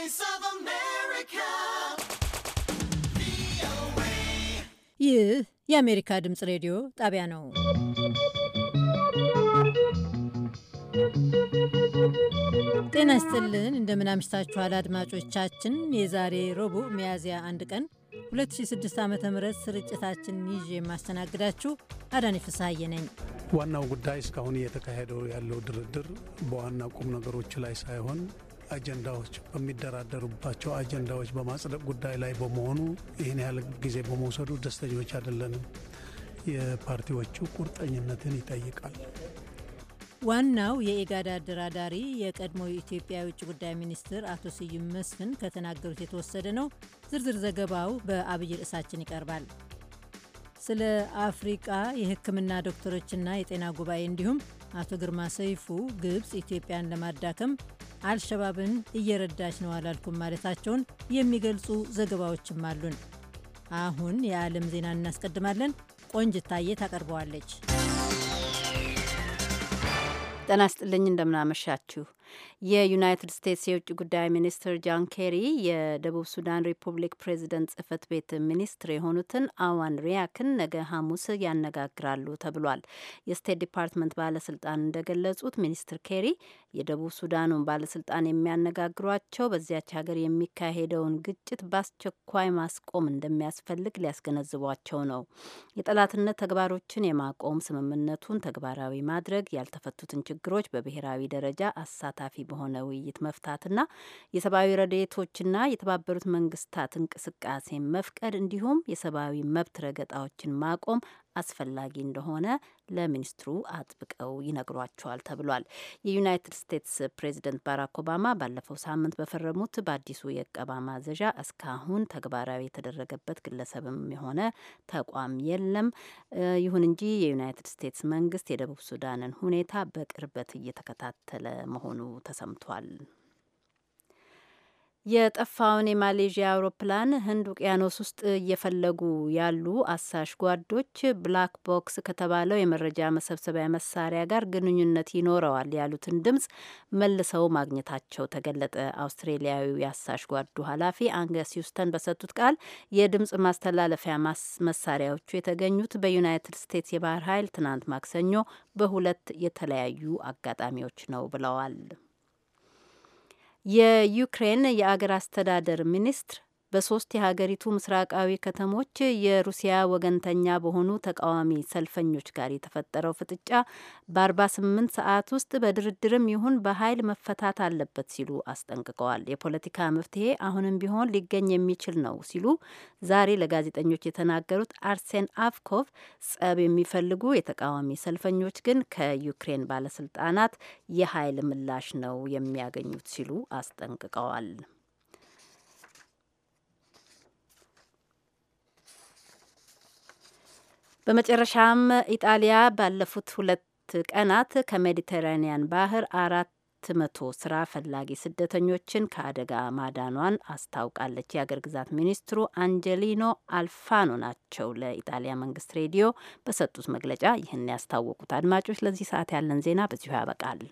Voice of America. ይህ የአሜሪካ ድምፅ ሬዲዮ ጣቢያ ነው። ጤና ይስጥልን፣ እንደምን አምሽታችኋል አድማጮቻችን። የዛሬ ረቡዕ ሚያዝያ 1 ቀን 2006 ዓ.ም ስርጭታችን ይዤ የማስተናግዳችሁ አዳኒ ፍስሐዬ ነኝ። ዋናው ጉዳይ እስካሁን እየተካሄደው ያለው ድርድር በዋና ቁም ነገሮች ላይ ሳይሆን አጀንዳዎች በሚደራደሩባቸው አጀንዳዎች በማጽደቅ ጉዳይ ላይ በመሆኑ ይህን ያህል ጊዜ በመውሰዱ ደስተኞች አይደለንም። የፓርቲዎቹ ቁርጠኝነትን ይጠይቃል። ዋናው የኢጋድ አደራዳሪ የቀድሞ የኢትዮጵያ የውጭ ጉዳይ ሚኒስትር አቶ ስዩም መስፍን ከተናገሩት የተወሰደ ነው። ዝርዝር ዘገባው በአብይ ርዕሳችን ይቀርባል። ስለ አፍሪቃ የሕክምና ዶክተሮችና የጤና ጉባኤ እንዲሁም አቶ ግርማ ሰይፉ ግብፅ ኢትዮጵያን ለማዳከም አልሸባብን እየረዳች ነው አላልኩም ማለታቸውን የሚገልጹ ዘገባዎችም አሉን። አሁን የዓለም ዜና እናስቀድማለን። ቆንጅታዬ ታቀርበዋለች። ጤና ይስጥልኝ፣ እንደምናመሻችሁ። የዩናይትድ ስቴትስ የውጭ ጉዳይ ሚኒስትር ጆን ኬሪ የደቡብ ሱዳን ሪፑብሊክ ፕሬዚደንት ጽህፈት ቤት ሚኒስትር የሆኑትን አዋን ሪያክን ነገ ሐሙስ ያነጋግራሉ ተብሏል። የስቴት ዲፓርትመንት ባለስልጣን እንደገለጹት ሚኒስትር ኬሪ የደቡብ ሱዳኑን ባለስልጣን የሚያነጋግሯቸው በዚያች ሀገር የሚካሄደውን ግጭት በአስቸኳይ ማስቆም እንደሚያስፈልግ ሊያስገነዝቧቸው ነው። የጠላትነት ተግባሮችን የማቆም ስምምነቱን ተግባራዊ ማድረግ፣ ያልተፈቱትን ችግሮች በብሔራዊ ደረጃ አሳታፊ በሆነ ውይይት መፍታትና የሰብአዊ ረድኤቶችና የተባበሩት መንግስታት እንቅስቃሴ መፍቀድ እንዲሁም የሰብአዊ መብት ረገጣዎችን ማቆም አስፈላጊ እንደሆነ ለሚኒስትሩ አጥብቀው ይነግሯቸዋል ተብሏል። የዩናይትድ ስቴትስ ፕሬዚደንት ባራክ ኦባማ ባለፈው ሳምንት በፈረሙት በአዲሱ የእቀባ ማዘዣ እስካሁን ተግባራዊ የተደረገበት ግለሰብም የሆነ ተቋም የለም። ይሁን እንጂ የዩናይትድ ስቴትስ መንግስት የደቡብ ሱዳንን ሁኔታ በቅርበት እየተከታተለ መሆኑ ተሰምቷል። የጠፋውን የማሌዥያ አውሮፕላን ህንድ ውቅያኖስ ውስጥ እየፈለጉ ያሉ አሳሽ ጓዶች ብላክ ቦክስ ከተባለው የመረጃ መሰብሰቢያ መሳሪያ ጋር ግንኙነት ይኖረዋል ያሉትን ድምፅ መልሰው ማግኘታቸው ተገለጠ። አውስትሬሊያዊው የአሳሽ ጓዱ ኃላፊ አንገስ ሂውስተን በሰጡት ቃል የድምፅ ማስተላለፊያ መሳሪያዎቹ የተገኙት በዩናይትድ ስቴትስ የባህር ኃይል ትናንት ማክሰኞ በሁለት የተለያዩ አጋጣሚዎች ነው ብለዋል። የዩክሬን የአገር አስተዳደር ሚኒስትር በሶስት የሀገሪቱ ምስራቃዊ ከተሞች የሩሲያ ወገንተኛ በሆኑ ተቃዋሚ ሰልፈኞች ጋር የተፈጠረው ፍጥጫ በ48 ሰዓት ውስጥ በድርድርም ይሁን በኃይል መፈታት አለበት ሲሉ አስጠንቅቀዋል። የፖለቲካ መፍትሄ አሁንም ቢሆን ሊገኝ የሚችል ነው ሲሉ ዛሬ ለጋዜጠኞች የተናገሩት አርሴን አቭኮቭ ጸብ የሚፈልጉ የተቃዋሚ ሰልፈኞች ግን ከዩክሬን ባለስልጣናት የኃይል ምላሽ ነው የሚያገኙት ሲሉ አስጠንቅቀዋል። በመጨረሻም ኢጣሊያ ባለፉት 2 ቀናት ከሜዲተራኒያን ባህር 400 ስራ ፈላጊ ስደተኞችን ከአደጋ ማዳኗን አስታውቃለች። የአገር ግዛት ሚኒስትሩ አንጀሊኖ አልፋኖ ናቸው ለኢጣሊያ መንግስት ሬዲዮ በሰጡት መግለጫ ይህን ያስታወቁት። አድማጮች፣ ለዚህ ሰዓት ያለን ዜና በዚሁ ያበቃል።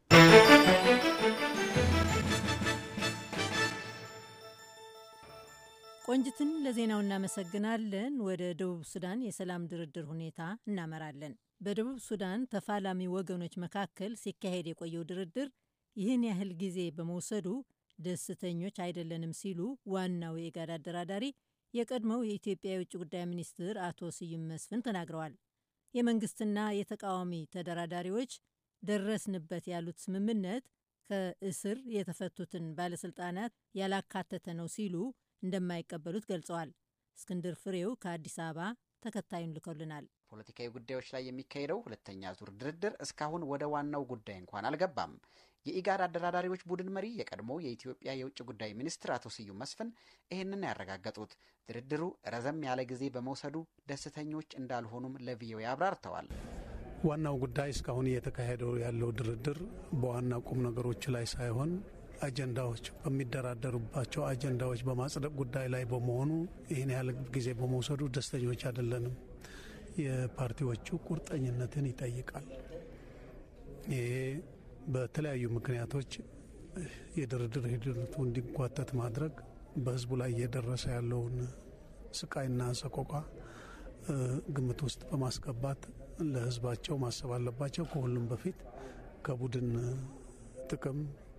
ቆንጅትን ለዜናው እናመሰግናለን። ወደ ደቡብ ሱዳን የሰላም ድርድር ሁኔታ እናመራለን። በደቡብ ሱዳን ተፋላሚ ወገኖች መካከል ሲካሄድ የቆየው ድርድር ይህን ያህል ጊዜ በመውሰዱ ደስተኞች አይደለንም ሲሉ ዋናው የኢጋድ አደራዳሪ የቀድሞው የኢትዮጵያ የውጭ ጉዳይ ሚኒስትር አቶ ስዩም መስፍን ተናግረዋል። የመንግስትና የተቃዋሚ ተደራዳሪዎች ደረስንበት ያሉት ስምምነት ከእስር የተፈቱትን ባለስልጣናት ያላካተተ ነው ሲሉ እንደማይቀበሉት ገልጸዋል። እስክንድር ፍሬው ከአዲስ አበባ ተከታዩን ልኮልናል። ፖለቲካዊ ጉዳዮች ላይ የሚካሄደው ሁለተኛ ዙር ድርድር እስካሁን ወደ ዋናው ጉዳይ እንኳን አልገባም። የኢጋድ አደራዳሪዎች ቡድን መሪ የቀድሞ የኢትዮጵያ የውጭ ጉዳይ ሚኒስትር አቶ ስዩም መስፍን ይህንን ያረጋገጡት ድርድሩ ረዘም ያለ ጊዜ በመውሰዱ ደስተኞች እንዳልሆኑም ለቪኦኤ አብራርተዋል። ዋናው ጉዳይ እስካሁን እየተካሄደው ያለው ድርድር በዋና ቁም ነገሮች ላይ ሳይሆን አጀንዳዎች በሚደራደሩባቸው አጀንዳዎች በማጽደቅ ጉዳይ ላይ በመሆኑ ይህን ያህል ጊዜ በመውሰዱ ደስተኞች አይደለንም። የፓርቲዎቹ ቁርጠኝነትን ይጠይቃል። ይሄ በተለያዩ ምክንያቶች የድርድር ሂደቱ እንዲጓተት ማድረግ በህዝቡ ላይ እየደረሰ ያለውን ስቃይና ሰቆቃ ግምት ውስጥ በማስገባት ለህዝባቸው ማሰብ አለባቸው። ከሁሉም በፊት ከቡድን ጥቅም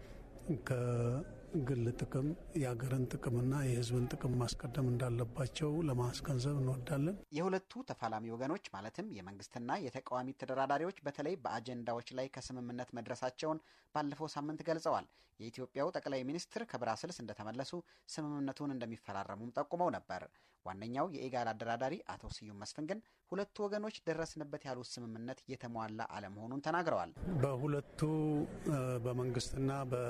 ከግል ጥቅም የሀገርን ጥቅምና የህዝብን ጥቅም ማስቀደም እንዳለባቸው ለማስገንዘብ እንወዳለን። የሁለቱ ተፋላሚ ወገኖች ማለትም የመንግስትና የተቃዋሚ ተደራዳሪዎች በተለይ በአጀንዳዎች ላይ ከስምምነት መድረሳቸውን ባለፈው ሳምንት ገልጸዋል። የኢትዮጵያው ጠቅላይ ሚኒስትር ከብራስልስ እንደተመለሱ ስምምነቱን እንደሚፈራረሙም ጠቁመው ነበር። ዋነኛው የኢጋድ አደራዳሪ አቶ ስዩም መስፍን ግን ሁለቱ ወገኖች ደረስንበት ያሉት ስምምነት የተሟላ አለመሆኑን ተናግረዋል። በሁለቱ በመንግስትና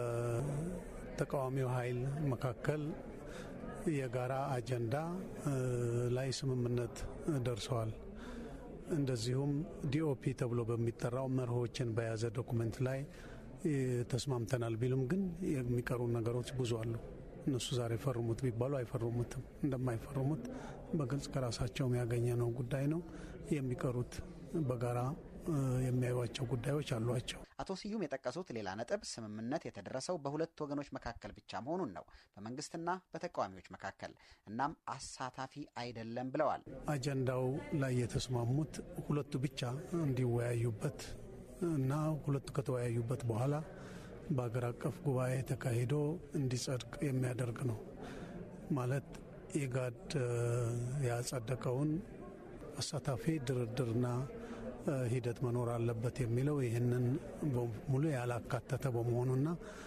በተቃዋሚው ኃይል መካከል የጋራ አጀንዳ ላይ ስምምነት ደርሰዋል። እንደዚሁም ዲኦፒ ተብሎ በሚጠራው መርሆችን በያዘ ዶኩመንት ላይ ተስማምተናል ቢሉም ግን የሚቀሩ ነገሮች ብዙ አሉ። እነሱ ዛሬ ፈርሙት ቢባሉ አይፈርሙትም። እንደማይፈርሙት በግልጽ ከራሳቸው ያገኘነው ጉዳይ ነው። የሚቀሩት በጋራ የሚያዩዋቸው ጉዳዮች አሏቸው። አቶ ስዩም የጠቀሱት ሌላ ነጥብ ስምምነት የተደረሰው በሁለት ወገኖች መካከል ብቻ መሆኑን ነው፣ በመንግስትና በተቃዋሚዎች መካከል። እናም አሳታፊ አይደለም ብለዋል። አጀንዳው ላይ የተስማሙት ሁለቱ ብቻ እንዲወያዩበት እና ሁለቱ ከተወያዩበት በኋላ በአገር አቀፍ ጉባኤ ተካሂዶ እንዲጸድቅ የሚያደርግ ነው። ማለት ኢጋድ ያጸደቀውን አሳታፊ ድርድርና ሂደት መኖር አለበት የሚለው ይህንን ሙሉ ያላካተተ በመሆኑና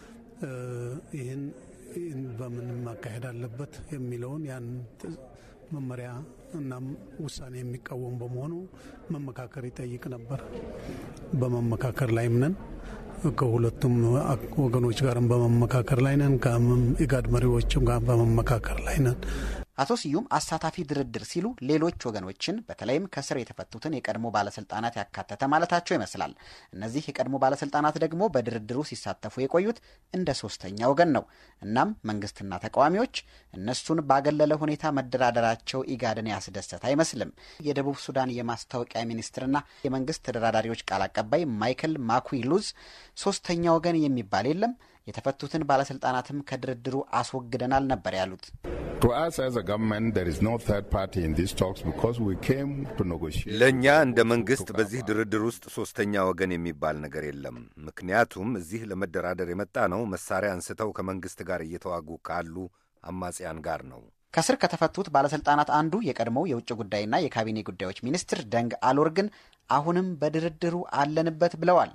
ይህን በምን ማካሄድ አለበት የሚለውን ያን መመሪያ እና ውሳኔ የሚቃወም በመሆኑ መመካከር ይጠይቅ ነበር። በመመካከር ላይ ነን። ከሁለቱም ወገኖች ጋርም በመመካከር ላይ ነን። ከኢጋድ መሪዎችም ጋር በመመካከር ላይ ነን። አቶ ስዩም አሳታፊ ድርድር ሲሉ ሌሎች ወገኖችን በተለይም ከስር የተፈቱትን የቀድሞ ባለስልጣናት ያካተተ ማለታቸው ይመስላል። እነዚህ የቀድሞ ባለስልጣናት ደግሞ በድርድሩ ሲሳተፉ የቆዩት እንደ ሶስተኛ ወገን ነው። እናም መንግስትና ተቃዋሚዎች እነሱን ባገለለ ሁኔታ መደራደራቸው ኢጋድን ያስደሰት አይመስልም። የደቡብ ሱዳን የማስታወቂያ ሚኒስትርና የመንግስት ተደራዳሪዎች ቃል አቀባይ ማይክል ማኩይ ሉዝ ሶስተኛ ወገን የሚባል የለም፣ የተፈቱትን ባለስልጣናትም ከድርድሩ አስወግደናል ነበር ያሉት። ለእኛ እንደ መንግስት በዚህ ድርድር ውስጥ ሶስተኛ ወገን የሚባል ነገር የለም። ምክንያቱም እዚህ ለመደራደር የመጣ ነው መሳሪያ አንስተው ከመንግስት ጋር እየተዋጉ ካሉ አማጽያን ጋር ነው። ከስር ከተፈቱት ባለስልጣናት አንዱ የቀድሞው የውጭ ጉዳይና የካቢኔ ጉዳዮች ሚኒስትር ደንግ አሎር ግን አሁንም በድርድሩ አለንበት ብለዋል።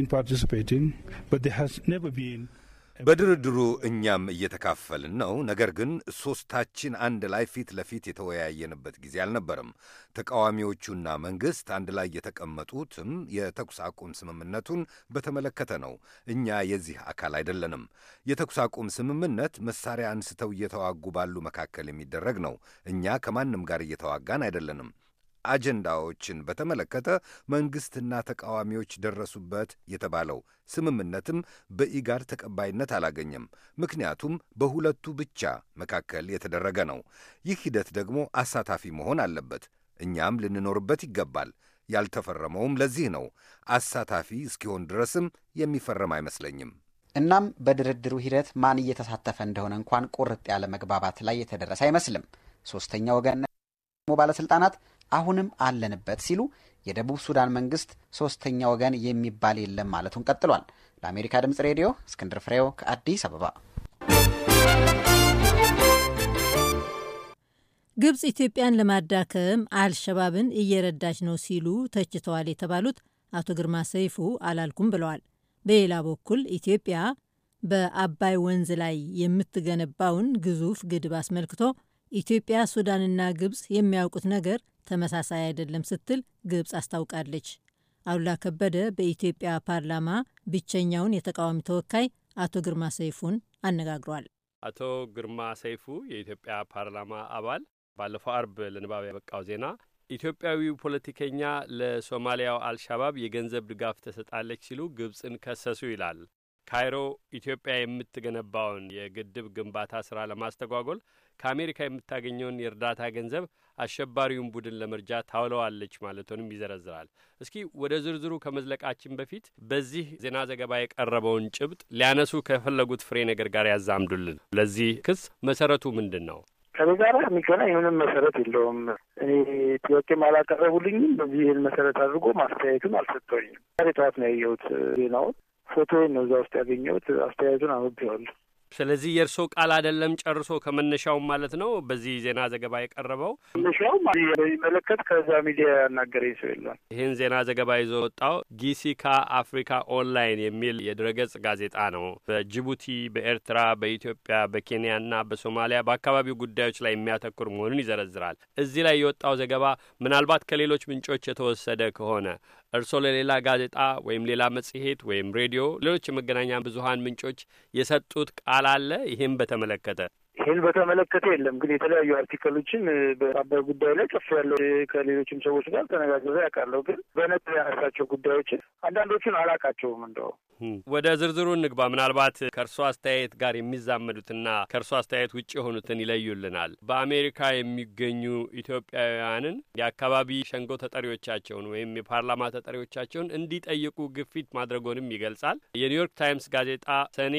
በድርድሩ እኛም እየተካፈልን ነው። ነገር ግን ሶስታችን አንድ ላይ ፊት ለፊት የተወያየንበት ጊዜ አልነበረም። ተቃዋሚዎቹና መንግስት አንድ ላይ የተቀመጡትም የተኩስ አቁም ስምምነቱን በተመለከተ ነው። እኛ የዚህ አካል አይደለንም። የተኩስ አቁም ስምምነት መሳሪያ አንስተው እየተዋጉ ባሉ መካከል የሚደረግ ነው። እኛ ከማንም ጋር እየተዋጋን አይደለንም። አጀንዳዎችን በተመለከተ መንግስትና ተቃዋሚዎች ደረሱበት የተባለው ስምምነትም በኢጋድ ተቀባይነት አላገኘም። ምክንያቱም በሁለቱ ብቻ መካከል የተደረገ ነው። ይህ ሂደት ደግሞ አሳታፊ መሆን አለበት። እኛም ልንኖርበት ይገባል። ያልተፈረመውም ለዚህ ነው። አሳታፊ እስኪሆን ድረስም የሚፈረም አይመስለኝም። እናም በድርድሩ ሂደት ማን እየተሳተፈ እንደሆነ እንኳን ቁርጥ ያለ መግባባት ላይ የተደረሰ አይመስልም። ሶስተኛ ወገን ባለስልጣናት አሁንም አለንበት ሲሉ፣ የደቡብ ሱዳን መንግስት ሶስተኛ ወገን የሚባል የለም ማለቱን ቀጥሏል። ለአሜሪካ ድምጽ ሬዲዮ እስክንድር ፍሬው ከአዲስ አበባ። ግብጽ ኢትዮጵያን ለማዳከም አልሸባብን እየረዳች ነው ሲሉ ተችተዋል የተባሉት አቶ ግርማ ሰይፉ አላልኩም ብለዋል። በሌላ በኩል ኢትዮጵያ በአባይ ወንዝ ላይ የምትገነባውን ግዙፍ ግድብ አስመልክቶ ኢትዮጵያ፣ ሱዳንና ግብጽ የሚያውቁት ነገር ተመሳሳይ አይደለም ስትል ግብጽ አስታውቃለች። አሉላ ከበደ በኢትዮጵያ ፓርላማ ብቸኛውን የተቃዋሚ ተወካይ አቶ ግርማ ሰይፉን አነጋግሯል። አቶ ግርማ ሰይፉ የኢትዮጵያ ፓርላማ አባል፣ ባለፈው አርብ ለንባብ ያበቃው ዜና ኢትዮጵያዊው ፖለቲከኛ ለሶማሊያው አልሻባብ የገንዘብ ድጋፍ ተሰጣለች ሲሉ ግብጽን ከሰሱ ይላል። ካይሮ ኢትዮጵያ የምትገነባውን የግድብ ግንባታ ስራ ለማስተጓጎል ከአሜሪካ የምታገኘውን የእርዳታ ገንዘብ አሸባሪውን ቡድን ለመርጃ ታውለዋለች ማለቱንም ይዘረዝራል። እስኪ ወደ ዝርዝሩ ከመዝለቃችን በፊት በዚህ ዜና ዘገባ የቀረበውን ጭብጥ ሊያነሱ ከፈለጉት ፍሬ ነገር ጋር ያዛምዱልን። ለዚህ ክስ መሰረቱ ምንድን ነው? ከዚህ ጋር የሚገናኝ ምንም መሰረት የለውም። እኔ ጥያቄም አላቀረቡልኝም። በዚህ ይህን መሰረት አድርጎ ማስተያየቱን አልሰጠኝም። ዛሬ ጠዋት ነው ያየሁት ዜናውን። ፎቶውን ነው እዛ ውስጥ ያገኘሁት። አስተያየቱን አንብቤዋለሁ። ስለዚህ የእርሶ ቃል አይደለም ጨርሶ ከመነሻውም ማለት ነው በዚህ ዜና ዘገባ የቀረበው? መነሻውም በሚመለከት ከዛ ሚዲያ ያናገረኝ ሰው የለም። ይህን ዜና ዘገባ ይዞ ወጣው ጊሲካ አፍሪካ ኦንላይን የሚል የድረገጽ ጋዜጣ ነው። በጅቡቲ፣ በኤርትራ፣ በኢትዮጵያ፣ በኬንያና በሶማሊያ በአካባቢው ጉዳዮች ላይ የሚያተኩር መሆኑን ይዘረዝራል። እዚህ ላይ የወጣው ዘገባ ምናልባት ከሌሎች ምንጮች የተወሰደ ከሆነ እርስዎ ለሌላ ጋዜጣ ወይም ሌላ መጽሔት ወይም ሬዲዮ፣ ሌሎች የመገናኛ ብዙኃን ምንጮች የሰጡት ቃል አለ ይህም በተመለከተ? ይህን በተመለከተ የለም። ግን የተለያዩ አርቲክሎችን በአባይ ጉዳይ ላይ ጽፍ ያለው ከሌሎችም ሰዎች ጋር ተነጋግሬ ያውቃለሁ። ግን በነጥብ ያነሳቸው ጉዳዮችን አንዳንዶቹን አላውቃቸውም። እንደው ወደ ዝርዝሩ እንግባ። ምናልባት ከእርሶ አስተያየት ጋር የሚዛመዱትና ከእርሶ አስተያየት ውጭ የሆኑትን ይለዩልናል። በአሜሪካ የሚገኙ ኢትዮጵያውያንን የአካባቢ ሸንጎ ተጠሪዎቻቸውን ወይም የፓርላማ ተጠሪዎቻቸውን እንዲጠይቁ ግፊት ማድረጉንም ይገልጻል። የኒውዮርክ ታይምስ ጋዜጣ ሰኔ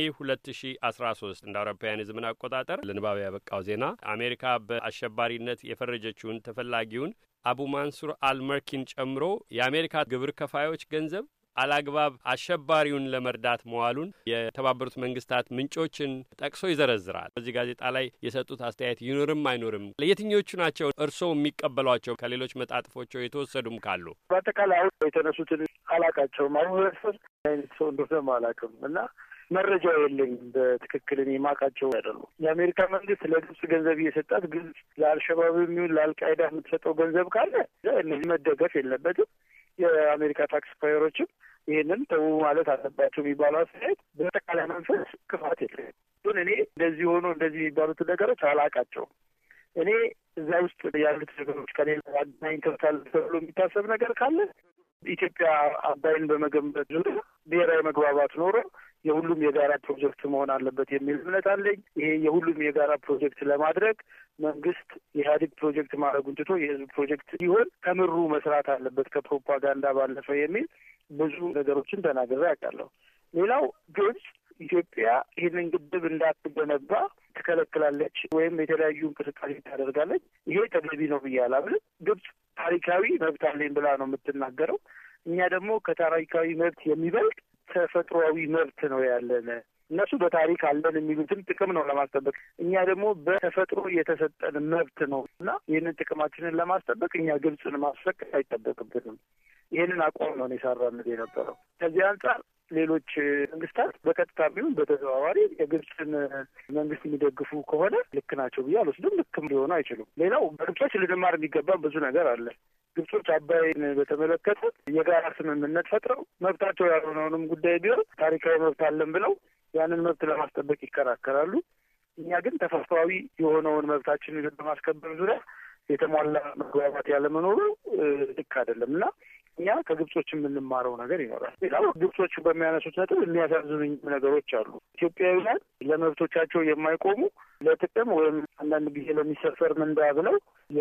2013 እንደ አውሮፓውያን የዘመን አቆጣጠር ለንባብ ያበቃው ዜና አሜሪካ በአሸባሪነት የፈረጀችውን ተፈላጊውን አቡ ማንሱር አልመርኪን ጨምሮ የአሜሪካ ግብር ከፋዮች ገንዘብ አላግባብ አሸባሪውን ለመርዳት መዋሉን የተባበሩት መንግስታት ምንጮችን ጠቅሶ ይዘረዝራል። በዚህ ጋዜጣ ላይ የሰጡት አስተያየት ይኖርም አይኖርም ለየትኞቹ ናቸው እርስዎ የሚቀበሏቸው? ከሌሎች መጣጥፎች የተወሰዱም ካሉ? በአጠቃላይ አሁን የተነሱትን አላቃቸውም። አሁን አይነት ሰው እንደሆነ አላውቅም እና መረጃ የለኝም። በትክክል እኔ የማውቃቸው አይደሉም። የአሜሪካ መንግስት ለግብጽ ገንዘብ እየሰጣት ግብጽ ለአልሸባብ የሚሆን ለአልቃይዳ የምትሰጠው ገንዘብ ካለ እነዚህ መደገፍ የለበትም። የአሜሪካ ታክስ ፓየሮችም ይህንን ተው ማለት አለባቸው የሚባለው አስተያየት በጠቃላይ መንፈስ ክፋት የለም። ግን እኔ እንደዚህ ሆኖ እንደዚህ የሚባሉት ነገሮች አላውቃቸውም። እኔ እዛ ውስጥ ያሉት ነገሮች ከሌላ አገናኝተውታል ተብሎ የሚታሰብ ነገር ካለ ኢትዮጵያ አባይን በመገንባት ዙሪያ ብሔራዊ መግባባት ኖሮ የሁሉም የጋራ ፕሮጀክት መሆን አለበት የሚል እምነት አለኝ። ይሄ የሁሉም የጋራ ፕሮጀክት ለማድረግ መንግስት የኢህአዴግ ፕሮጀክት ማድረጉን ትቶ የህዝብ ፕሮጀክት ሲሆን ከምሩ መስራት አለበት ከፕሮፓጋንዳ ባለፈ የሚል ብዙ ነገሮችን ተናግሬ አውቃለሁ። ሌላው ግብጽ ኢትዮጵያ ይህንን ግድብ እንዳትገነባ ትከለክላለች ወይም የተለያዩ እንቅስቃሴ ታደርጋለች። ይሄ ተገቢ ነው ብዬ አላምንም። ግብጽ ታሪካዊ መብት አለኝ ብላ ነው የምትናገረው። እኛ ደግሞ ከታሪካዊ መብት የሚበልጥ ተፈጥሯዊ መብት ነው ያለን። እነሱ በታሪክ አለን የሚሉትን ጥቅም ነው ለማስጠበቅ፣ እኛ ደግሞ በተፈጥሮ የተሰጠን መብት ነው እና ይህንን ጥቅማችንን ለማስጠበቅ እኛ ግብጽን ማስፈቀድ አይጠበቅብንም። ይህንን አቋም ነው ሳራምድ የነበረው። ከዚህ አንጻር ሌሎች መንግስታት በቀጥታ ቢሆን በተዘዋዋሪ የግብጽን መንግስት የሚደግፉ ከሆነ ልክ ናቸው ብዬ አልወስድም። ልክም ሊሆኑ አይችሉም። ሌላው በግብጾች ልንማር የሚገባ ብዙ ነገር አለ። ግብጾች አባይን በተመለከተ የጋራ ስምምነት ፈጥረው መብታቸው ያልሆነውንም ጉዳይ ቢሆን ታሪካዊ መብት አለን ብለው ያንን መብት ለማስጠበቅ ይከራከራሉ። እኛ ግን ተፈጥሯዊ የሆነውን መብታችንን በማስከበር ዙሪያ የተሟላ መግባባት ያለመኖሩ ልክ አይደለም እና እኛ ከግብጾች የምንማረው ነገር ይኖራል። ሌላው ግብጾቹ በሚያነሱት ነጥብ የሚያሳዝኑኝ ነገሮች አሉ። ኢትዮጵያውያን ለመብቶቻቸው የማይቆሙ ለጥቅም ወይም አንዳንድ ጊዜ ለሚሰፈር ምንዳ ብለው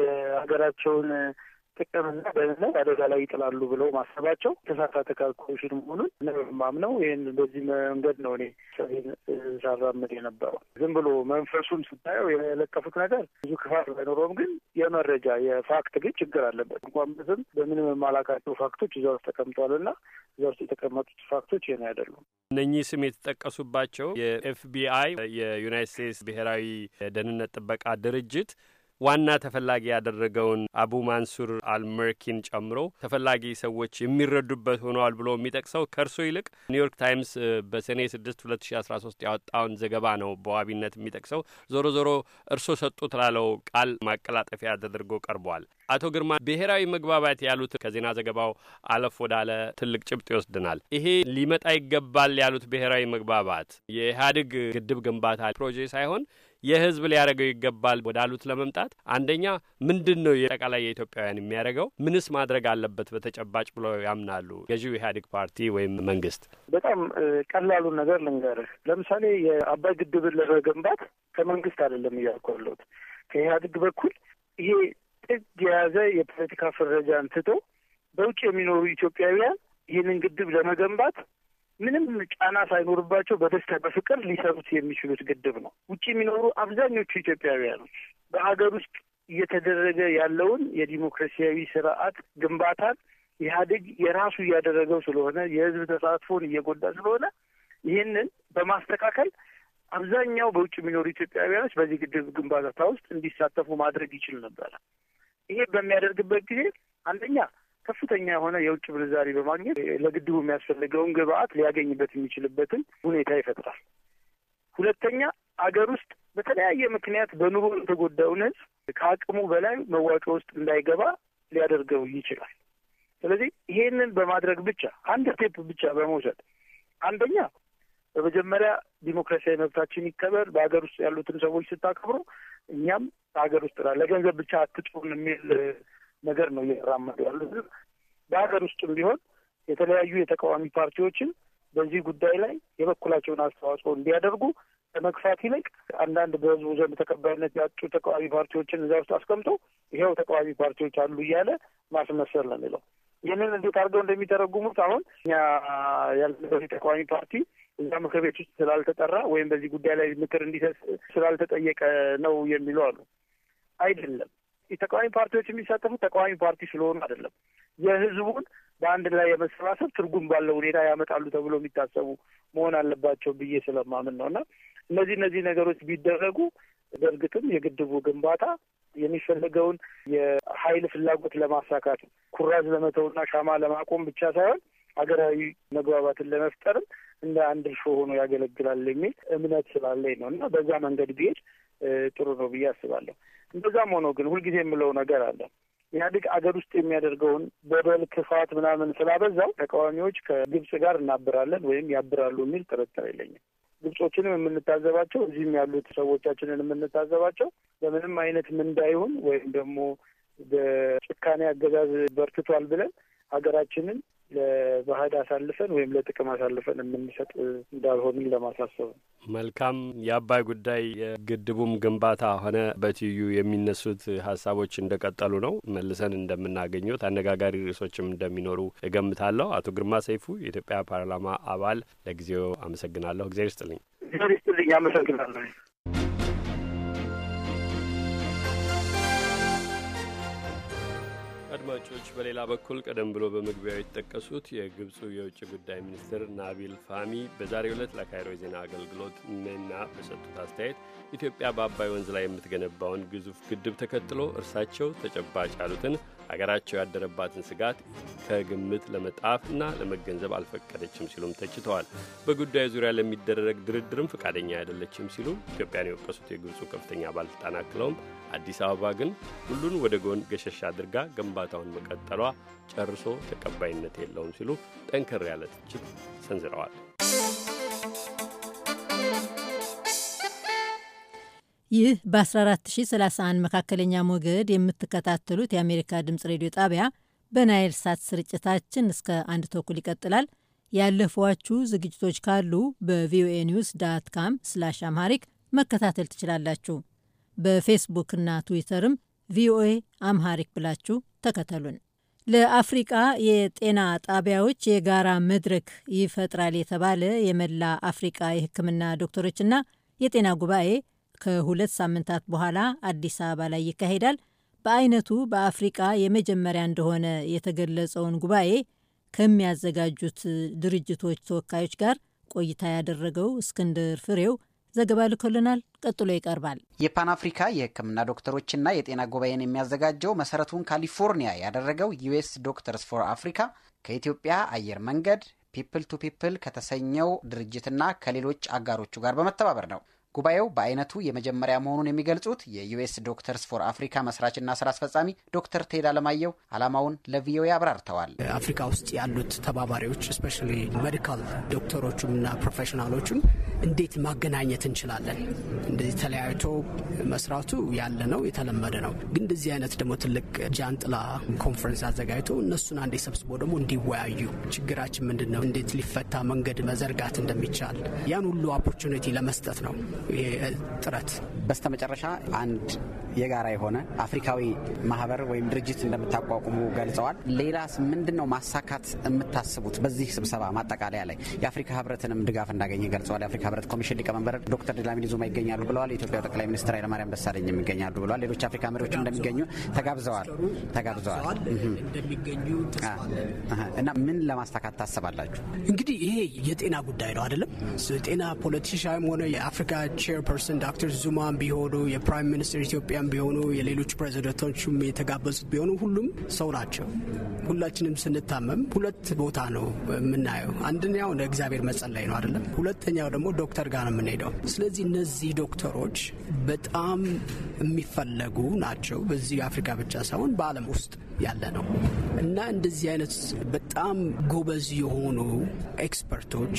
የሀገራቸውን ጥቅምና ደህንነት አደጋ ላይ ይጥላሉ ብለው ማሰባቸው የተሳሳተ ካልኩሌሽን መሆኑን ማምነው ይህን በዚህ መንገድ ነው እኔ ሳራምድ የነበረው። ዝም ብሎ መንፈሱን ስታየው የለቀፉት ነገር ብዙ ክፋት ባይኖረውም ግን የመረጃ የፋክት ግን ችግር አለበት። እንኳን ብዙም በምንም የማላውቃቸው ፋክቶች እዛ ውስጥ ተቀምጠዋልና እዛ ውስጥ የተቀመጡት ፋክቶች ይሄን አይደሉም። እነኚህ ስም የተጠቀሱባቸው የኤፍቢአይ የዩናይትድ ስቴትስ ብሔራዊ ደህንነት ጥበቃ ድርጅት ዋና ተፈላጊ ያደረገውን አቡ ማንሱር አልመርኪን ጨምሮ ተፈላጊ ሰዎች የሚረዱበት ሆነዋል ብሎ የሚጠቅሰው ከእርሶ ይልቅ ኒውዮርክ ታይምስ በሰኔ 6 2013 ያወጣውን ዘገባ ነው በዋቢነት የሚጠቅሰው። ዞሮ ዞሮ እርሶ ሰጡት ላለው ቃል ማቀላጠፊያ ተደርጎ ቀርቧል። አቶ ግርማ ብሔራዊ መግባባት ያሉት ከዜና ዘገባው አለፍ ወዳለ ትልቅ ጭብጥ ይወስድናል። ይሄ ሊመጣ ይገባል ያሉት ብሔራዊ መግባባት የኢህአዴግ ግድብ ግንባታ ፕሮጀክት ሳይሆን የህዝብ ሊያደርገው ይገባል ወዳሉት ለመምጣት አንደኛ ምንድን ነው የጠቃላይ የኢትዮጵያውያን የሚያደርገው? ምንስ ማድረግ አለበት በተጨባጭ ብለው ያምናሉ ገዢው ኢህአዴግ ፓርቲ ወይም መንግስት? በጣም ቀላሉን ነገር ልንገርህ። ለምሳሌ የአባይ ግድብን ለመገንባት ከመንግስት አይደለም እያልኩ ያለሁት ከኢህአዴግ በኩል ይሄ ጥግ የያዘ የፖለቲካ ፍረጃን ትቶ በውጭ የሚኖሩ ኢትዮጵያውያን ይህንን ግድብ ለመገንባት ምንም ጫና ሳይኖርባቸው በደስታ በፍቅር ሊሰሩት የሚችሉት ግድብ ነው። ውጭ የሚኖሩ አብዛኞቹ ኢትዮጵያውያኖች በሀገር ውስጥ እየተደረገ ያለውን የዲሞክራሲያዊ ስርዓት ግንባታን ኢህአዴግ የራሱ እያደረገው ስለሆነ የህዝብ ተሳትፎን እየጎዳ ስለሆነ ይህንን በማስተካከል አብዛኛው በውጭ የሚኖሩ ኢትዮጵያውያኖች በዚህ ግድብ ግንባታ ውስጥ እንዲሳተፉ ማድረግ ይችል ነበር። ይሄ በሚያደርግበት ጊዜ አንደኛ ከፍተኛ የሆነ የውጭ ምንዛሪ በማግኘት ለግድቡ የሚያስፈልገውን ግብአት ሊያገኝበት የሚችልበትን ሁኔታ ይፈጥራል። ሁለተኛ አገር ውስጥ በተለያየ ምክንያት በኑሮ የተጎዳውን ህዝብ ከአቅሙ በላይ መዋጮ ውስጥ እንዳይገባ ሊያደርገው ይችላል። ስለዚህ ይሄንን በማድረግ ብቻ አንድ ስቴፕ ብቻ በመውሰድ አንደኛ በመጀመሪያ ዲሞክራሲያዊ መብታችን ይከበር፣ በሀገር ውስጥ ያሉትን ሰዎች ስታከብሩ እኛም በሀገር ውስጥ ለገንዘብ ብቻ አትጩን የሚል ነገር ነው እየተራመዱ ያሉት። በሀገር ውስጥም ቢሆን የተለያዩ የተቃዋሚ ፓርቲዎችን በዚህ ጉዳይ ላይ የበኩላቸውን አስተዋጽኦ እንዲያደርጉ ከመግፋት ይልቅ አንዳንድ በህዝቡ ዘንድ ተቀባይነት ያጡ ተቃዋሚ ፓርቲዎችን እዛ ውስጥ አስቀምጦ ይኸው ተቃዋሚ ፓርቲዎች አሉ እያለ ማስመሰል ነው የሚለው። ይህንን እንዴት አድርገው እንደሚተረጉሙት አሁን እኛ ያለበት የተቃዋሚ ፓርቲ እዛ ምክር ቤት ውስጥ ስላልተጠራ ወይም በዚህ ጉዳይ ላይ ምክር እንዲሰጥ ስላልተጠየቀ ነው የሚሉ አሉ። አይደለም። የተቃዋሚ ፓርቲዎች የሚሳተፉት ተቃዋሚ ፓርቲ ስለሆኑ አይደለም። የህዝቡን በአንድ ላይ የመሰባሰብ ትርጉም ባለው ሁኔታ ያመጣሉ ተብሎ የሚታሰቡ መሆን አለባቸው ብዬ ስለማምን ነው። እና እነዚህ ነገሮች ቢደረጉ በእርግጥም የግድቡ ግንባታ የሚፈለገውን የኃይል ፍላጎት ለማሳካት ኩራዝ ለመተውና ሻማ ለማቆም ብቻ ሳይሆን ሀገራዊ መግባባትን ለመፍጠርም እንደ አንድ እርሾ ሆኖ ያገለግላል የሚል እምነት ስላለኝ ነው። እና በዛ መንገድ ቢሄድ ጥሩ ነው ብዬ አስባለሁ። እንደዛም ሆኖ ግን ሁልጊዜ የምለው ነገር አለ። ኢህአዴግ አገር ውስጥ የሚያደርገውን በደል፣ ክፋት ምናምን ስላበዛው ተቃዋሚዎች ከግብጽ ጋር እናብራለን ወይም ያብራሉ የሚል ጥርጥር የለኝም። ግብጾችንም የምንታዘባቸው እዚህም ያሉት ሰዎቻችንን የምንታዘባቸው በምንም አይነት ምንዳ ይሁን ወይም ደግሞ በጭካኔ አገዛዝ በርትቷል ብለን ሀገራችንን ለባህድ አሳልፈን ወይም ለጥቅም አሳልፈን የምንሰጥ እንዳልሆንን ለማሳሰብ ነው። መልካም። የአባይ ጉዳይ የግድቡም ግንባታ ሆነ በትይዩ የሚነሱት ሀሳቦች እንደቀጠሉ ነው። መልሰን እንደምናገኙት አነጋጋሪ ርዕሶችም እንደሚኖሩ እገምታለሁ። አቶ ግርማ ሰይፉ የኢትዮጵያ ፓርላማ አባል፣ ለጊዜው አመሰግናለሁ። እግዚአብሔር ይስጥልኝ። እግዚአብሔር ይስጥልኝ። አመሰግናለሁ። አድማጮች፣ በሌላ በኩል ቀደም ብሎ በመግቢያው የተጠቀሱት የግብፁ የውጭ ጉዳይ ሚኒስትር ናቢል ፋሚ በዛሬው ዕለት ለካይሮ የዜና አገልግሎት ሜና በሰጡት አስተያየት ኢትዮጵያ በአባይ ወንዝ ላይ የምትገነባውን ግዙፍ ግድብ ተከትሎ እርሳቸው ተጨባጭ ያሉትን አገራቸው ያደረባትን ስጋት ከግምት ለመጣፍና ለመገንዘብ አልፈቀደችም ሲሉም ተችተዋል። በጉዳዩ ዙሪያ ለሚደረግ ድርድርም ፈቃደኛ አይደለችም ሲሉ ኢትዮጵያን የወቀሱት የግብፁ ከፍተኛ ባለስልጣን አክለውም አዲስ አበባ ግን ሁሉን ወደ ጎን ገሸሽ አድርጋ ግንባታውን መቀጠሏ ጨርሶ ተቀባይነት የለውም ሲሉ ጠንከር ያለ ትችት ሰንዝረዋል። ይህ በ14031 መካከለኛ ሞገድ የምትከታተሉት የአሜሪካ ድምፅ ሬዲዮ ጣቢያ በናይል ሳት ስርጭታችን እስከ 1:00 ይቀጥላል። ያለፏችሁ ዝግጅቶች ካሉ በቪኦኤ ኒውስ .com/አምሃሪክ መከታተል ትችላላችሁ። በፌስቡክና ትዊተርም ቪኦኤ አምሃሪክ ብላችሁ ተከተሉን። ለአፍሪቃ የጤና ጣቢያዎች የጋራ መድረክ ይፈጥራል የተባለ የመላ አፍሪቃ የሕክምና ዶክተሮችና የጤና ጉባኤ ከ2 ሳምንታት በኋላ አዲስ አበባ ላይ ይካሄዳል። በአይነቱ በአፍሪቃ የመጀመሪያ እንደሆነ የተገለጸውን ጉባኤ ከሚያዘጋጁት ድርጅቶች ተወካዮች ጋር ቆይታ ያደረገው እስክንድር ፍሬው ዘገባ ልኮልናል። ቀጥሎ ይቀርባል። የፓን አፍሪካ የሕክምና ዶክተሮችና የጤና ጉባኤን የሚያዘጋጀው መሰረቱን ካሊፎርኒያ ያደረገው ዩኤስ ዶክተርስ ፎር አፍሪካ ከኢትዮጵያ አየር መንገድ ፒፕል ቱ ፒፕል ከተሰኘው ድርጅትና ከሌሎች አጋሮቹ ጋር በመተባበር ነው። ጉባኤው በአይነቱ የመጀመሪያ መሆኑን የሚገልጹት የዩኤስ ዶክተርስ ፎር አፍሪካ መስራችና ስራ አስፈጻሚ ዶክተር ቴድ አለማየሁ ዓላማውን ለቪኦኤ አብራርተዋል። አፍሪካ ውስጥ ያሉት ተባባሪዎች ስፔሻሊ ሜዲካል ዶክተሮቹና ፕሮፌሽናሎቹን እንዴት ማገናኘት እንችላለን? እንደዚህ ተለያይቶ መስራቱ ያለ ነው፣ የተለመደ ነው። ግን እንደዚህ አይነት ደግሞ ትልቅ ጃንጥላ ኮንፈረንስ አዘጋጅቶ እነሱን አንዴ ሰብስቦ ደግሞ እንዲወያዩ ችግራችን ምንድነው፣ እንዴት ሊፈታ መንገድ መዘርጋት እንደሚቻል ያን ሁሉ ኦፖርቹኒቲ ለመስጠት ነው ጥረት። በስተመጨረሻ አንድ የጋራ የሆነ አፍሪካዊ ማህበር ወይም ድርጅት እንደምታቋቁሙ ገልጸዋል። ሌላስ ምንድነው ማሳካት የምታስቡት? በዚህ ስብሰባ ማጠቃለያ ላይ የአፍሪካ ህብረትንም ድጋፍ እንዳገኘ ገልጸዋል። የአፍሪካ ህብረት ኮሚሽን ሊቀመንበር ዶክተር ድላሚኒ ዙማ ይገኛሉ ብለዋል። የኢትዮጵያ ጠቅላይ ሚኒስትር ኃይለማርያም ደሳለኝ ይገኛሉ ብለዋል። ሌሎች አፍሪካ መሪዎች እንደሚገኙ ተጋብዘዋል እንደሚገኙ እና ምን ለማሳካት ታስባላችሁ? እንግዲህ ይሄ የጤና ጉዳይ ነው አይደለም? ጤና ፖለቲሻም ሆነ የአፍሪካ ቼርፐርሰን ዶክተር ዙማን ቢሆኑ የፕራይም ሚኒስትር ኢትዮጵያን ቢሆኑ የሌሎች ፕሬዚደንቶችም የተጋበዙት ቢሆኑ ሁሉም ሰው ናቸው። ሁላችንም ስንታመም ሁለት ቦታ ነው የምናየው። አንደኛው ለእግዚአብሔር መጸለይ ነው አይደለም? ሁለተኛው ደግሞ ዶክተር ጋር ነው የምንሄደው። ስለዚህ እነዚህ ዶክተሮች በጣም የሚፈለጉ ናቸው። በዚህ አፍሪካ ብቻ ሳይሆን በዓለም ውስጥ ያለ ነው እና እንደዚህ አይነት በጣም ጎበዝ የሆኑ ኤክስፐርቶች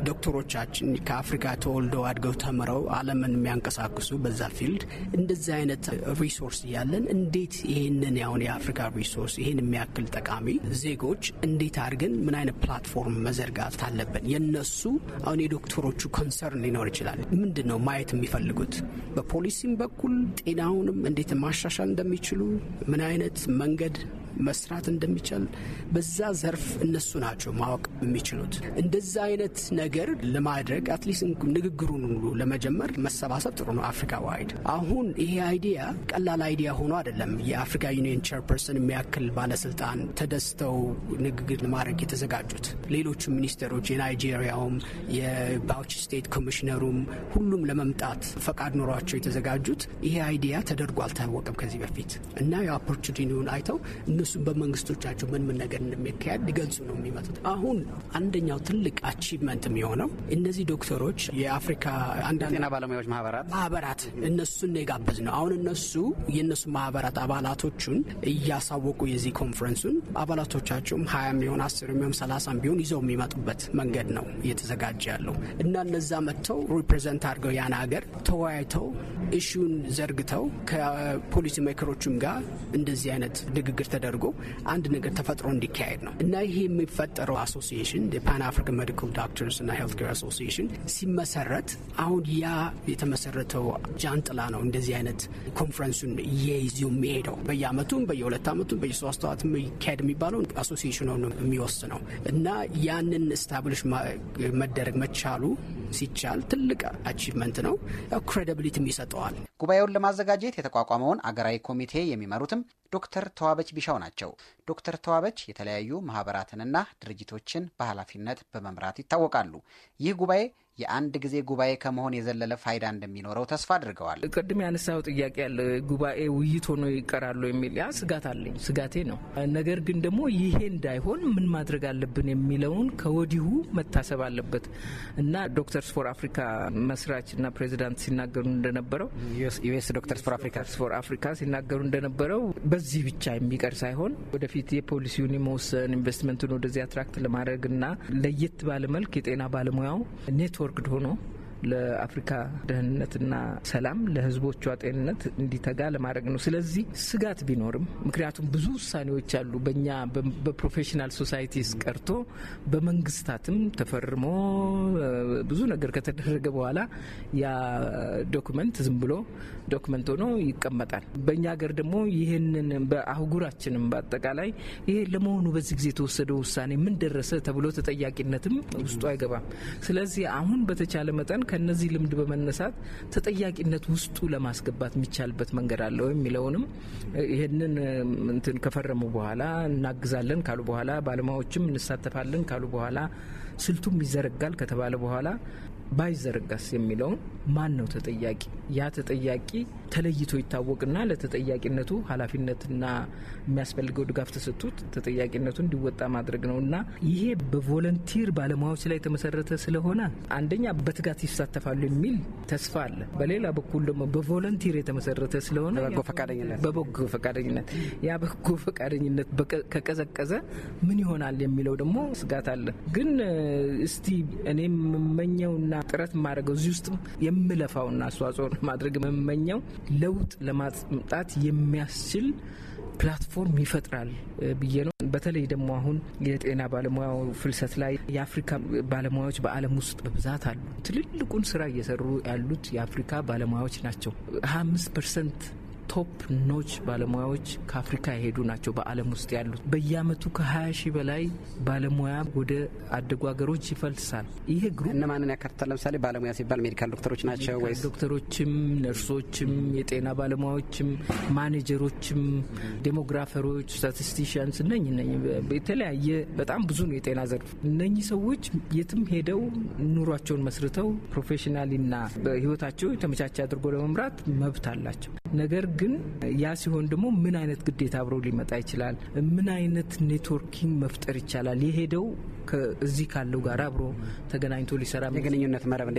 ዶክተሮቻችን ከአፍሪካ ተወልደው አድገው ተምረው ዓለምን የሚያንቀሳቅሱ በዛ ፊልድ እንደዚህ አይነት ሪሶርስ ያለን እንዴት ይሄንን ያውን የአፍሪካ ሪሶርስ ይሄን የሚያክል ጠቃሚ ዜጎች እንዴት አድርገን ምን አይነት ፕላትፎርም መዘርጋት አለብን? የነሱ አሁን የዶክተሮቹ ኮንሰርን ሊኖር ይችላል። ምንድነው ማየት የሚፈልጉት? በፖሊሲም በኩል ጤናውንም እንዴት ማሻሻል እንደሚችሉ ምን አይነት መንገድ መስራት እንደሚቻል በዛ ዘርፍ እነሱ ናቸው ማወቅ የሚችሉት። እንደዛ አይነት ነገር ለማድረግ አትሊስት ንግግሩን ሁሉ ለመጀመር መሰባሰብ ጥሩ ነው። አፍሪካ ዋይድ አሁን ይሄ አይዲያ ቀላል አይዲያ ሆኖ አይደለም። የአፍሪካ ዩኒየን ቼርፐርሰን የሚያክል ባለስልጣን ተደስተው ንግግር ለማድረግ የተዘጋጁት ሌሎቹ ሚኒስትሮች የናይጄሪያውም የባውች ስቴት ኮሚሽነሩም ሁሉም ለመምጣት ፈቃድ ኖሯቸው የተዘጋጁት ይሄ አይዲያ ተደርጎ አልታወቀም ከዚህ በፊት እና የኦፖርቹኒቲውን አይተው እነሱም በመንግስቶቻቸው ምን ነገር እንደሚካሄድ ሊገልጹ ነው የሚመጡት። አሁን አንደኛው ትልቅ አቺቭመንት የሚሆነው እነዚህ ዶክተሮች የአፍሪካ አንዳንድ ጤና ባለሙያዎች ማህበራት እነሱን የጋበዝ ነው። አሁን የነሱ ማህበራት አባላቶቹን እያሳወቁ የዚህ ኮንፈረንሱን አባላቶቻቸውም 20 ሚሊዮን 10 ሚሊዮን 30 ቢሆን ይዘው የሚመጡበት መንገድ ነው እየተዘጋጀ ያለው እና እነዛ መጥተው ሪፕሬዘንት አድርገው ያን ሀገር ተወያይተው ኢሹን ዘርግተው ከፖሊሲ ሜከሮችም ጋር እንደዚህ አይነት ንግግር ተደርጎ አንድ ነገር ተፈጥሮ እንዲካሄድ ነው እና ይሄ የሚፈጠረው አሶሲዬሽን የፓን አፍሪካን ሜዲካል ዶክተርስ እና ሄልት ኬር አሶሲዬሽን ሲመሰረት አሁን ያ የተመሰረተው ጃንጥላ ነው እንደዚህ አይነት ኮንፈረንሱን እየይዘው የሚሄደው በየአመቱም በየ2 አመቱም በየ3 አመቱም ይካሄድ የሚባለው አሶሲዬሽኑ ነው የሚወስነው እና ያንን ስታብሊሽ መደረግ መቻሉ ሲቻል ትልቅ አቺቭመንት ነው። ክሬዲቢሊቲ ይሰጠዋል። ጉባኤውን ለማዘጋጀት የተቋቋመውን አገራዊ ኮሚቴ የሚመሩትም ዶክተር ተዋበች ቢሻው ናቸው። ዶክተር ተዋበች የተለያዩ ማህበራትንና ድርጅቶችን በኃላፊነት በመምራት ይታወቃሉ። ይህ ጉባኤ የአንድ ጊዜ ጉባኤ ከመሆን የዘለለ ፋይዳ እንደሚኖረው ተስፋ አድርገዋል። ቅድም ያነሳው ጥያቄ ያለ ጉባኤ ውይይት ሆኖ ይቀራሉ የሚል ያ ስጋት አለኝ፣ ስጋቴ ነው። ነገር ግን ደግሞ ይሄ እንዳይሆን ምን ማድረግ አለብን የሚለውን ከወዲሁ መታሰብ አለበት እና ዶክተርስ ፎር አፍሪካ መስራችና ፕሬዚዳንት ሲናገሩ እንደነበረው ዩኤስ ዶክተርስ ፎር አፍሪካ ሲናገሩ እንደነበረው በዚህ ብቻ የሚቀር ሳይሆን ወደፊት የፖሊሲውን የመወሰን ኢንቨስትመንቱን ወደዚህ አትራክት ለማድረግና ለየት ባለ መልክ የጤና ባለሙያው ኔትወርክ ሆኖ ለአፍሪካ ደህንነትና ሰላም ለህዝቦቿ ጤንነት እንዲተጋ ለማድረግ ነው። ስለዚህ ስጋት ቢኖርም ምክንያቱም ብዙ ውሳኔዎች አሉ በእኛ በፕሮፌሽናል ሶሳይቲስ ቀርቶ በመንግስታትም ተፈርሞ ብዙ ነገር ከተደረገ በኋላ ያ ዶክመንት ዝም ብሎ ዶክመንት ሆኖ ይቀመጣል። በእኛ ሀገር ደግሞ ይህንን በአህጉራችንም በአጠቃላይ ይሄ ለመሆኑ በዚህ ጊዜ የተወሰደው ውሳኔ ምን ደረሰ ተብሎ ተጠያቂነትም ውስጡ አይገባም። ስለዚህ አሁን በተቻለ መጠን ከነዚህ ልምድ በመነሳት ተጠያቂነት ውስጡ ለማስገባት የሚቻልበት መንገድ አለው የሚለውንም ይሄንን እንትን ከፈረሙ በኋላ እናግዛለን ካሉ በኋላ ባለሙያዎችም እንሳተፋለን ካሉ በኋላ ስልቱም ይዘረጋል ከተባለ በኋላ ባይዘረጋስ የሚለውን ማን ነው ተጠያቂ? ያ ተጠያቂ ተለይቶ ይታወቅና ለተጠያቂነቱ ኃላፊነትና የሚያስፈልገው ድጋፍ ተሰጥቶት ተጠያቂነቱን እንዲወጣ ማድረግ ነውና ይሄ በቮለንቲር ባለሙያዎች ላይ የተመሰረተ ስለሆነ አንደኛ በትጋት ይሳተፋሉ የሚል ተስፋ አለ። በሌላ በኩል ደግሞ በቮለንቲር የተመሰረተ ስለሆነ በበጎ ፈቃደኝነት ያ በጎ ፈቃደኝነት ከቀዘቀዘ ምን ይሆናል የሚለው ደግሞ ስጋት አለ። ግን እስቲ እኔም መመኘውና ጥረት ማድረገው እዚህ ውስጥ የምለፋውና አስተዋጽኦ ማድረግ መመኘው ለውጥ ለማምጣት የሚያስችል ፕላትፎርም ይፈጥራል ብዬ ነው። በተለይ ደግሞ አሁን የጤና ባለሙያው ፍልሰት ላይ የአፍሪካ ባለሙያዎች በዓለም ውስጥ በብዛት አሉ። ትልልቁን ስራ እየሰሩ ያሉት የአፍሪካ ባለሙያዎች ናቸው። 25% ቶፕ ኖች ባለሙያዎች ከአፍሪካ የሄዱ ናቸው በዓለም ውስጥ ያሉት። በየአመቱ ከ20,000 በላይ ባለሙያ ወደ አደጉ ሀገሮች ይፈልሳል። ይሄ ግሩፕ እነማንን ያካትታል? ለምሳሌ ባለሙያ ሲባል ሜዲካል ዶክተሮች ናቸው ወይስ ዶክተሮችም፣ ነርሶችም፣ የጤና ባለሙያዎችም፣ ማኔጀሮችም፣ ዴሞግራፈሮች፣ ስታቲስቲሽያንስ ነኝ የተለያየ በጣም ብዙ ነው የጤና ዘርፍ። እነኚህ ሰዎች የትም ሄደው ኑሯቸውን መስርተው ፕሮፌሽናሊና በህይወታቸው የተመቻቸ አድርጎ ለመምራት መብት አላቸው። ነገር ግን ያ ሲሆን ደግሞ ምን አይነት ግዴታ አብረው ሊመጣ ይችላል? ምን አይነት ኔትወርኪንግ መፍጠር ይቻላል? የሄደው ከዚህ ካለው ጋር አብሮ ተገናኝቶ ሊሰራ የግንኙነት መረብ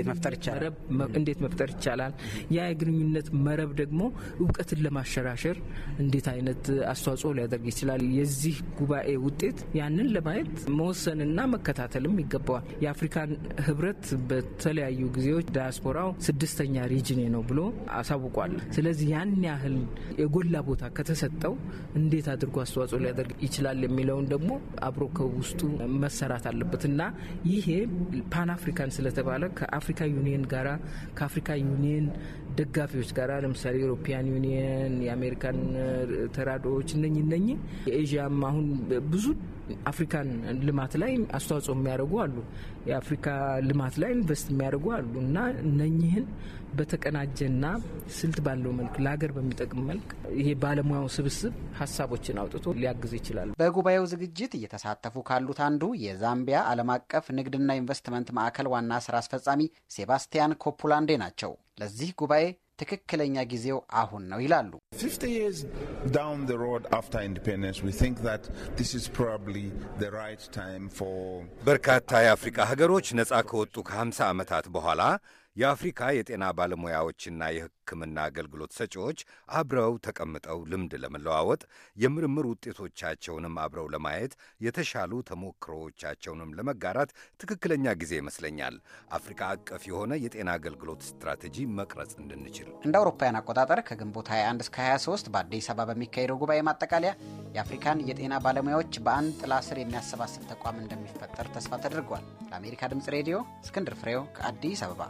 እንዴት መፍጠር ይቻላል? ያ የግንኙነት መረብ ደግሞ እውቀትን ለማሸራሸር እንዴት አይነት አስተዋጽኦ ሊያደርግ ይችላል? የዚህ ጉባኤ ውጤት ያንን ለማየት መወሰንና መከታተልም ይገባዋል። የአፍሪካን ህብረት በተለያዩ ጊዜዎች ዳያስፖራው 6ኛ ሪጅን ነው ብሎ አሳውቋል። ስለዚህ ያን ያህል የጎላ ቦታ ከተሰጠው እንዴት አድርጎ አስተዋጽኦ ሊያደርግ ይችላል የሚለውን ደግሞ አብሮ ከውስጡ መሰራት አለበትና ይሄ ፓን አፍሪካን ስለተባለ ከአፍሪካ ዩኒየን ጋራ ከአፍሪካ ዩኒየን ደጋፊዎች ጋራ ለምሳሌ ዩሮፒያን ዩኒየን፣ የአሜሪካን ተራድኦዎች እነኚህ የኤዥያም አሁን ብዙ አፍሪካን ልማት ላይ አስተዋጽኦ የሚያደርጉ አሉ። የአፍሪካ ልማት ላይ ኢንቨስት የሚያደርጉ አሉ እና እነኚህን በተቀናጀና ስልት ባለው መልክ ለሀገር በሚጠቅም መልክ ይሄ ባለሙያው ስብስብ ሀሳቦችን አውጥቶ ሊያግዝ ይችላል። በጉባኤው ዝግጅት እየተሳተፉ ካሉት አንዱ የዛምቢያ ዓለም አቀፍ ንግድና ኢንቨስትመንት ማዕከል ዋና ስራ አስፈጻሚ ሴባስቲያን ኮፑላንዴ ናቸው። ለዚህ ጉባኤ ትክክለኛ ጊዜው አሁን ነው ይላሉ። 50 years down the road after independence we think that this is probably the right time for በርካታ የአፍሪካ ሀገሮች ነጻ ከወጡ ከ50 ዓመታት በኋላ የአፍሪካ የጤና ባለሙያዎችና የሕክምና አገልግሎት ሰጪዎች አብረው ተቀምጠው ልምድ ለመለዋወጥ የምርምር ውጤቶቻቸውንም አብረው ለማየት የተሻሉ ተሞክሮዎቻቸውንም ለመጋራት ትክክለኛ ጊዜ ይመስለኛል። አፍሪካ አቀፍ የሆነ የጤና አገልግሎት ስትራቴጂ መቅረጽ እንድንችል እንደ አውሮፓውያን አቆጣጠር ከግንቦት 21 እስከ 23 በአዲስ አበባ በሚካሄደው ጉባኤ ማጠቃለያ የአፍሪካን የጤና ባለሙያዎች በአንድ ጥላ ስር የሚያሰባስብ ተቋም እንደሚፈጠር ተስፋ ተደርጓል። ለአሜሪካ ድምጽ ሬዲዮ እስክንድር ፍሬው ከአዲስ አበባ።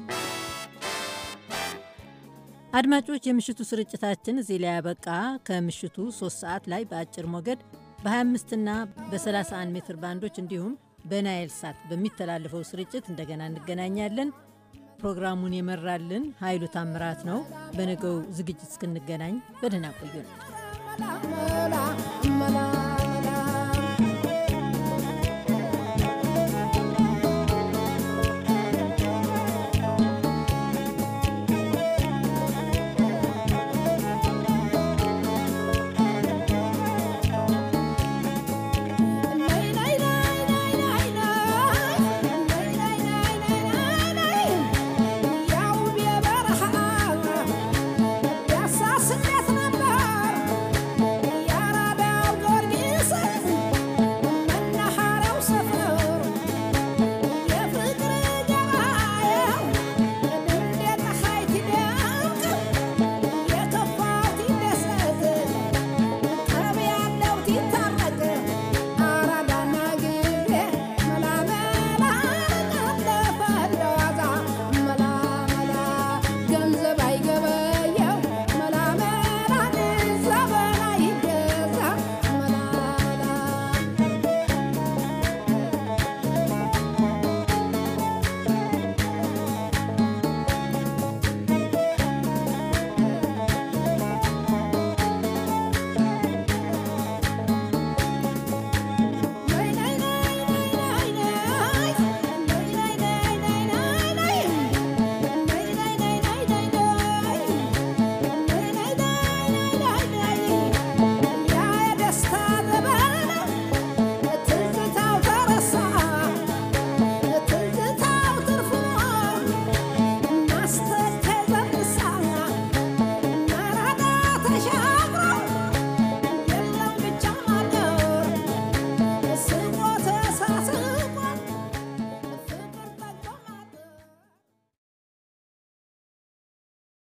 አድማጮች፣ የምሽቱ ስርጭታችን እዚህ ላይ ያበቃ። ከምሽቱ 3 ሰዓት ላይ በአጭር ሞገድ በ25 እና በ31 ሜትር ባንዶች እንዲሁም በናይል ሳት በሚተላለፈው ስርጭት እንደገና እንገናኛለን። ፕሮግራሙን የመራልን ኃይሉ ታምራት ነው። በነገው ዝግጅት እስክንገናኝ በደህና ቆዩን።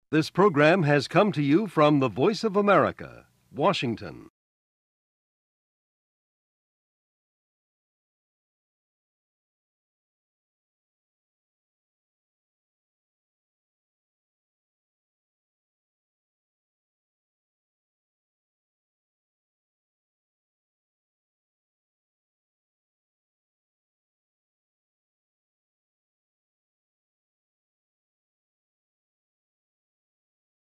This program has come to you from the Voice of America, Washington.